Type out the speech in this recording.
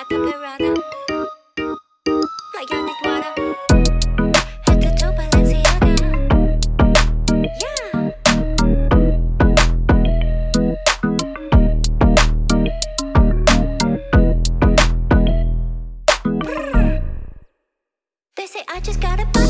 Prada, like Yannick Wada, head to toe Balenciaga. Yeah. Brr. They say I just gotta buy